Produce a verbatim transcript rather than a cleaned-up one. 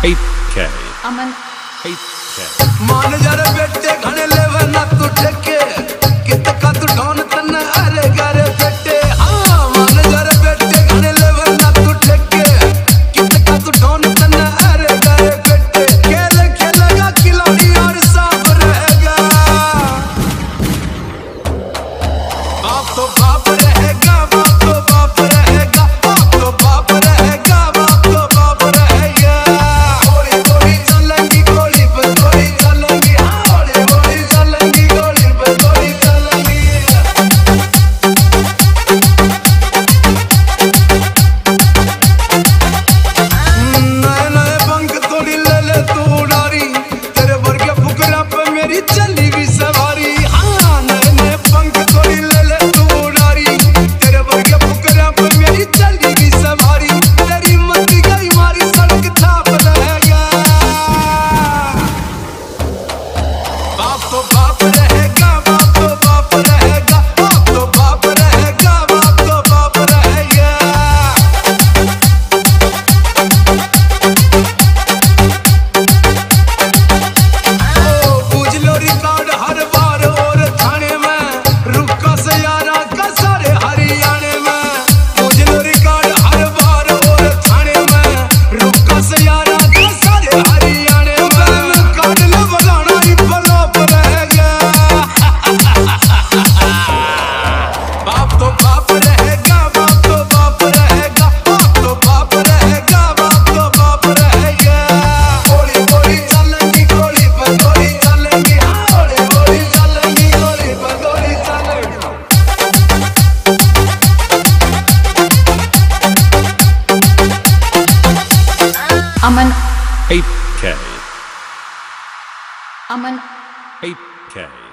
eight K. अमन eight K. मान जरा बेटे घने लेवे ना तू ठेके कित का तू ढोन तन अरे गरे बेटे हां मान जरा बेटे घने लेवे ना तू ठेके कित का तू ढोन तन अरे गरे बेटे खेल खेलेगा खिलाड़ी और साफ रहेगा बाप तो बाप रहेगा बाप तो बाप रहेगा बाप तो बाप रहेगा बाप तो बाप रहेगा गोली गोली चलेंगी गोली पे गोली चलेंगी गोली गोली चलेंगी गोली पे गोली चलेंगी नए नए पंख तोड़ी ले ले तू उड़ारी तेरे वर्गे फुकरा पे मेरी चली भी सवारी हाँ नए नए पंख तोड़ी ले ले तू उड़ारी तेरे वर्गे फुकरा पे मेरी चली भी सवारी तेरी मत गई मारी सड़क छाप रहेगा बाप तो बाप रहेगा बाप तो बाप रहेगा बाप तो बाप रहेगा बाप तो बाप रहेगा ओ पूछ लो रिकॉर्ड हर बार और थाने में रुका से यारा का सारे हरियाणे में पूछ लो रिकॉर्ड हर बार और थाने में रुका से यारा का सारे हरियाणे में काट लो बगाना ही फ्लॉप रहेगा बाप तो बाप रहेगा बाप तो बाप रहेगा बाप तो बाप रहेगा बाप तो बाप रहेगा गोली गोली चलेंगी गोली पे गोली चलेंगी गोली गोली चलेंगी गोली पे गोली चलेंगी अमन eight K. अमन eight K.